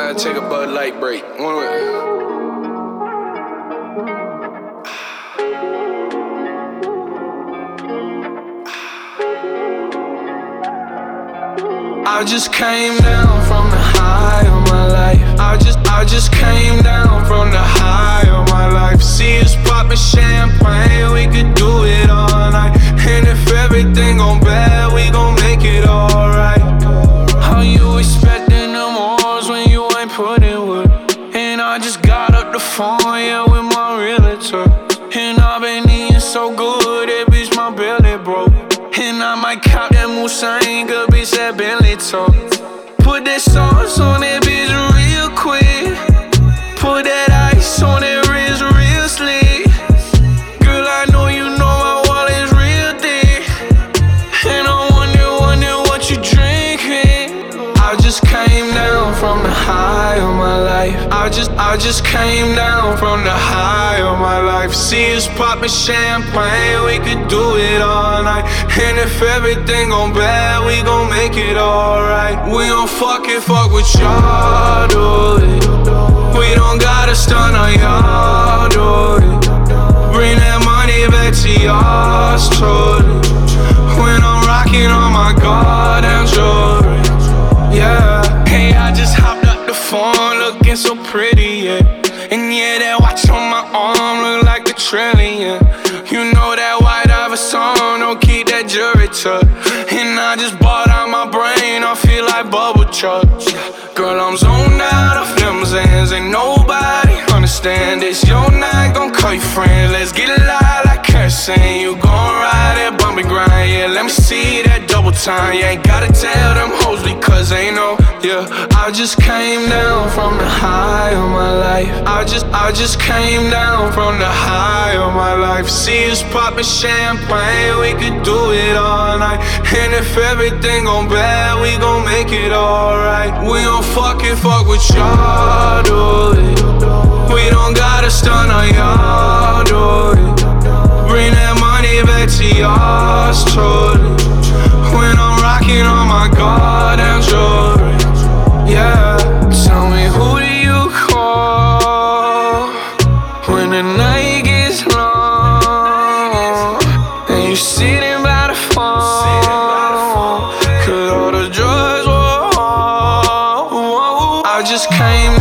gotta take a Bud Light break. I just came down from the high of my life. I just came down from the high of my life. See us poppin' champagne, we could do it all night. And if everything gon' bad, we gon' make it alright. How you expecting them wars when you ain't put in work? And I just got up the phone, yeah, with my realtor. And I been eating so good, that bitch my belly broke. And I might cop that Musain, good bitch, that Bentley talk. Put that sauce on that bitch real quick. Put that ice on that wrist real slick. Girl, I know you know my wallet's real thick. And I wonder what you drinking. I just came down from the high of my life. I just came down from the high of my life. See us poppin' champagne, we could do it all night. And if everything gon' bad, we gon' make it alright. We don't fuck with y'all, do it. We don't gotta stun on y'all, do it. Bring that money back to y'all, truly. When I'm rockin' on my goddamn jewelry, yeah. Hey, I just hopped up the phone, looking so pretty, yeah. And yeah, that watch on my arm look like a trillion. You know that white Iver song, don't keep that jewelry tucked. And I just bought out my brain, I feel like bubble chucks. Girl, I'm zoned out of limousines, ain't nobody understand this. Your night, gon' call your friends, let's get it live like kerosene. You gon' ride that bumpy grind, yeah, let me see that double time. You ain't gotta tell them hoes because they know, yeah. I just came down from the high of my life. I just came down from the high of my life. See us poppin' champagne, we could do it all night. And if everything gon' bad, we gon' make it alright. We don't fuck with y'all, do it. We don't gotta stun on y'all, do it. Bring that money back to y'all, truly. When I'm rockin' on my goddamn jewelry, yeah. Tell me, who do you call when the night gets long and you sitting by the phone? Cause all the drugs were all. I just came